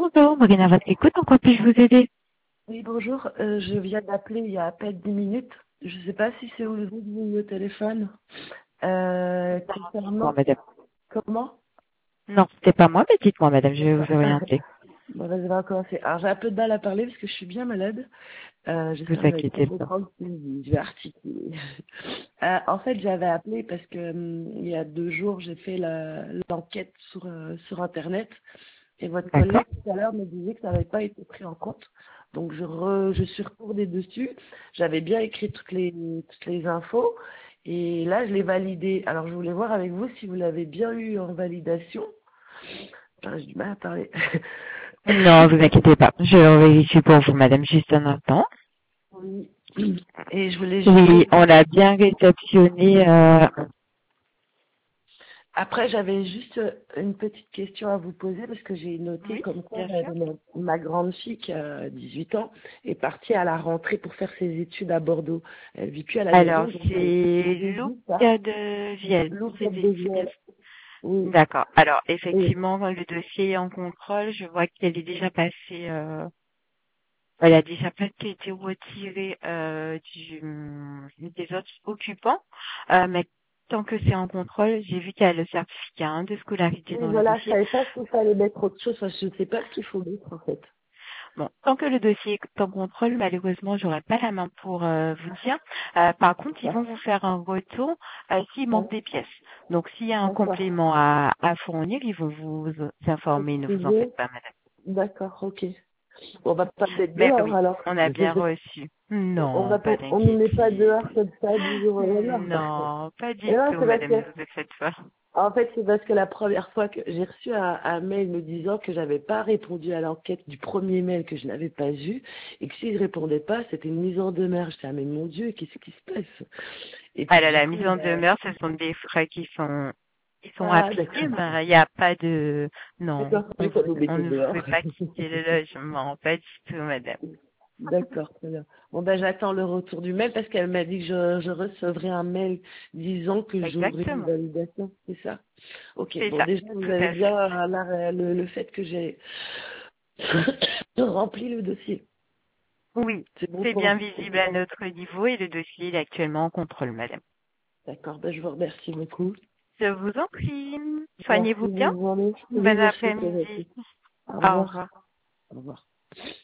Bonjour, Marina, à votre écoute, en quoi puis-je vous aider? Oui, bonjour. Je viens d'appeler il y a à peine 10 minutes. Je ne sais pas si c'est vous que vous avez au téléphone. Dites-moi, Concernant... madame. Comment? Non, c'était pas moi, mais dites-moi, madame, je vais D'accord. vous orienter. Bon, vas-y, on va commencer. Alors, j'ai un peu de mal à parler parce que je suis bien malade. Ne J'espère vous que vous allez pas inquiétez pas. comprendre ce que je dis. Je vais articuler. En fait, j'avais appelé parce que il y a 2 jours, j'ai fait l'enquête sur Internet. Et votre D'accord? collègue tout à l'heure me disait que ça n'avait pas été pris en compte. Donc je suis retournée dessus. J'avais bien écrit toutes les infos. Et là, je l'ai validé. Alors je voulais voir avec vous si vous l'avez bien eu en validation. Enfin, j'ai du mal à parler. Non, vous inquiétez pas. Je vérifie pour vous, madame, juste un instant. Oui. Et je voulais juste... Oui, on a bien réceptionné, Après, j'avais juste une petite question à vous poser parce que j'ai noté oui, comme quoi bien sûr. ma grande fille qui a 18 ans est partie à la rentrée pour faire ses études à Bordeaux. Elle vit plus à la Alors, maison, donc c'est j'ai vu ça. Luca de Vielle. L'autre C'est bien. deuxième. Oui. D'accord. Alors, Et effectivement, le dossier est en contrôle, je vois qu'elle est déjà passée, elle a déjà presque été retirée des autres occupants, mais tant que c'est en contrôle, j'ai vu qu'il y a le certificat de scolarité oui, dans le voilà, je dossier. savais pas s'il fallait mettre autre chose. Enfin, je ne sais pas ce qu'il faut mettre en fait. Bon, tant que le dossier est en contrôle, malheureusement, j'aurai pas la main pour vous dire. Par contre, ils D'accord. vont vous faire un retour s'il Ouais. manque des pièces. Donc, s'il y a un D'accord. complément à fournir, ils vont vous informer. Ne vous en Préciser. faites pas, madame. D'accord, ok. Bon, on va pas mettre Mais dehors oui, alors. on a bien reçu. Non, pas On ne met pas d'inquiétude. dehors comme ça du jour au lendemain. Non, pas Et du non, tout, c'est parce madame, ne que vous en faites pas. En fait, c'est parce que la première fois que j'ai reçu un mail me disant que j'avais pas répondu à l'enquête du premier mail que je n'avais pas vu et que si je répondais pas, c'était une mise en demeure. Je disais, ah, mais mon Dieu, qu'est-ce qui se passe? Et puis Alors, du la coup, mise en demeure, ce sont des frais qui sont ah, appliqués, d'accord. mais il n'y a pas de, non, D'accord, mais ça nous on mettait ne vous dehors. fait pas quitter le logement, pas du tout, madame. D'accord, très bien. Bon, ben, j'attends le retour du mail parce qu'elle m'a dit que je recevrai un mail disant que j'aurai une Exactement. validation, c'est ça? Ok, C'est bon, ça, déjà, vous tout avez à fait. bien le fait que j'ai rempli le dossier. Oui, C'est bon c'est pour bien vous. visible à notre niveau et le dossier il est actuellement en contrôle, madame. D'accord, ben, je vous remercie beaucoup. Je vous en prie. Merci, Soignez-vous bien. bonne journée. Oui, Bon merci, c'est après-midi. gentil. Au Au revoir. revoir. Au revoir.